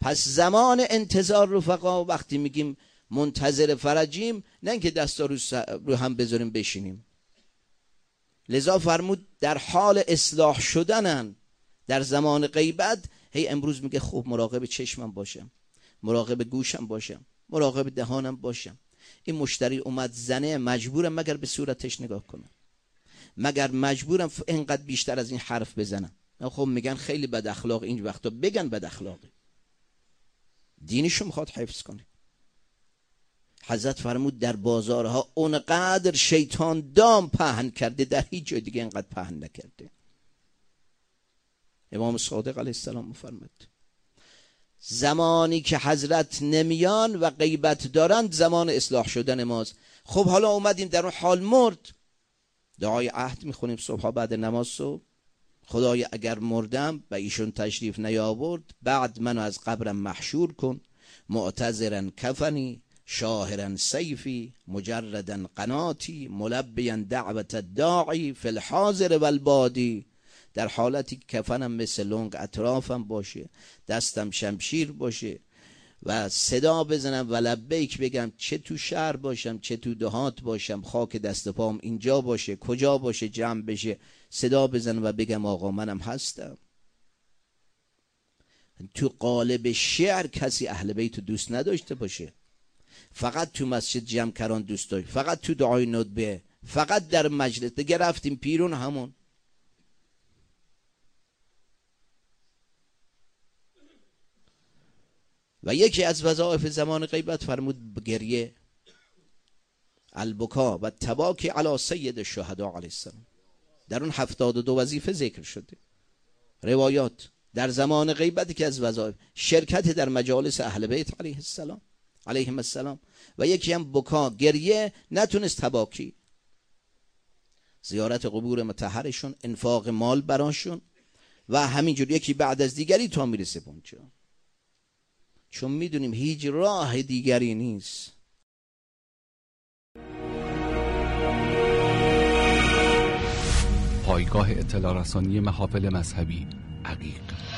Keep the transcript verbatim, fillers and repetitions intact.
پس زمان انتظار رفقا وقتی میگیم منتظر فرجیم، نه اینکه دستا رو, س... رو هم بذاریم بشینیم. لذا فرمود در حال اصلاح شدنن در زمان غیبت. هی امروز میگه خب مراقب چشمم باشم، مراقب گوشم باشم، مراقب دهانم باشم. این مشتری اومد زنه، مجبورم مگر به صورتش نگاه کنم، مگر مجبورم اینقدر بیشتر از این حرف بزنم. خب میگن خیلی بد اخلاق، این وقتا بگن بد اخلاقه، دینشو میخواد حفظ کنه. حضرت فرمود در بازارها اونقدر شیطان دام پهن کرده، در هیچ جای دیگه اینقدر پهن نکرده. امام صادق علیه السلام میفرمود زمانی که حضرت نمیان و غیبت دارند زمان اصلاح شدن ماست. خب حالا اومدیم در اون حال مرد، دعای عهد میخونیم صبح بعد نماز صبح، خدای اگر مردم و ایشون تشریف نیاورد، بعد منو از قبرم محشور کن، معتذرا کفنی شاهرا سیفی مجردا قناتی ملبیا دعوت الداعی فی الحاضر والبادی. در حالتی که کفنم مثل لنگ اطرافم باشه، دستم شمشیر باشه و صدا بزنم و لبیک بگم، چه تو شهر باشم چه تو دهات باشم، خاک دست پام اینجا باشه، کجا باشه جمع بشه، صدا بزنم و بگم آقا منم هستم. تو قالب شعر کسی اهل بیت دوست نداشته باشه، فقط تو مسجد جمع کران دوست داشت، فقط تو دعای ندبه، فقط در مجلس دیگه رفتیم پیرون همون. و یکی از وظایف زمان غیبت فرمود گریه، البکا و تباکی علی سید الشهداء علیه السلام. در اون هفتاد و دو وظیفه ذکر شده روایات در زمان غیبت که از وظایف شرکت در مجالس اهل بیت علیه السلام علیهم السلام، و یکی هم بکا گریه، نتونست تباکی، زیارت قبور مطهرشون، انفاق مال براشون و همینجور یکی بعد از دیگری تا میرسه به اونجا، چون میدونیم هیچ راه دیگری نیست. پایگاه اطلاع رسانی محافل مذهبی عقیق.